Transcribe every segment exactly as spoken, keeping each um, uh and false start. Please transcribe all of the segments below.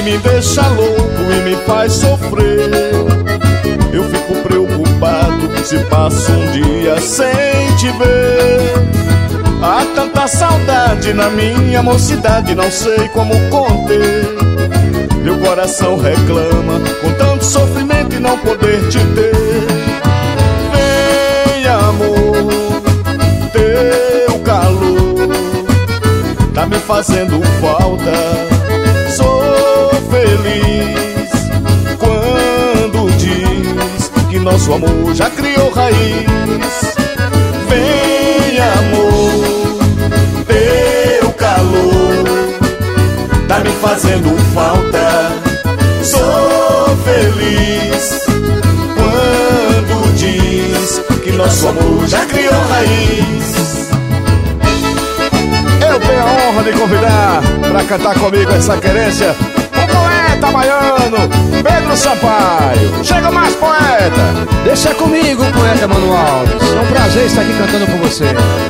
me deixa louco e me faz sofrer. Eu fico preocupado se passo um dia sem te ver. Há tanta saudade na minha mocidade, não sei como conter. Meu coração reclama com tanto sofrimento e não poder te ter. Vem, amor, teu calor tá me fazendo falta. Sou feliz quando diz que nosso amor já criou raiz. Vem, amor, teu calor tá me fazendo falta. Sou feliz quando diz que nosso amor já criou raiz. Eu tenho a honra de convidar pra cantar comigo essa querência o poeta baiano Pedro Sampaio. Chega mais, poeta! Deixa comigo, poeta Mano Alves. É um prazer estar aqui cantando com você.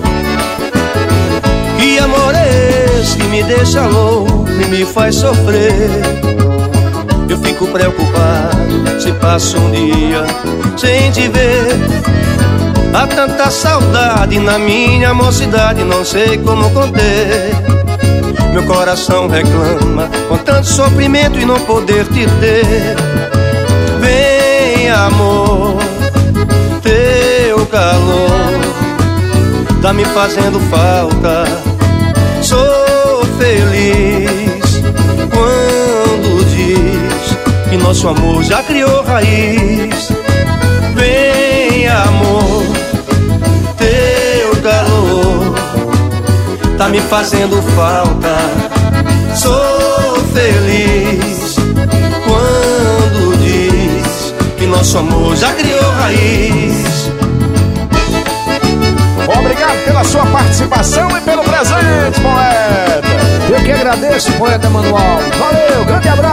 Que amor é esse que me deixa louco e me faz sofrer? Eu fico preocupado se passo um dia sem te ver. Há tanta saudade na minha mocidade, não sei como conter. Meu coração reclama com tanto sofrimento e não poder te ter. Vem, amor, teu calor tá me fazendo falta. Sou feliz quando diz que nosso amor já criou raiz. Vem, amor, teu calor tá me fazendo falta. Sou feliz quando diz que nosso amor já criou raiz. Obrigado pela sua participação e pelo presente, poeta. Eu que agradeço, poeta Mano Alves. Valeu, grande abraço.